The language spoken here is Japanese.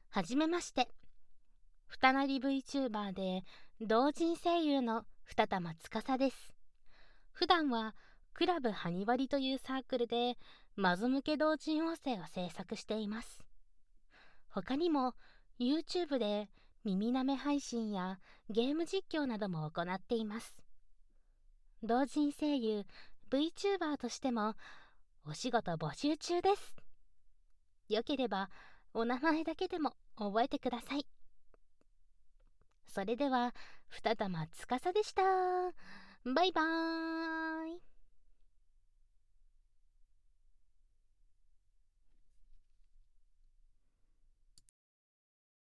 はじめまして。二なり VTuber で同人声優の二玉司です。普段はクラブハニワリというサークルでマゾ向け同人音声を制作しています。他にも YouTube で耳なめ配信やゲーム実況なども行っています。同人声優 VTuber としてもお仕事募集中です。よければお名前だけでも覚えてください。それでは二玉司でした。バイバーイ。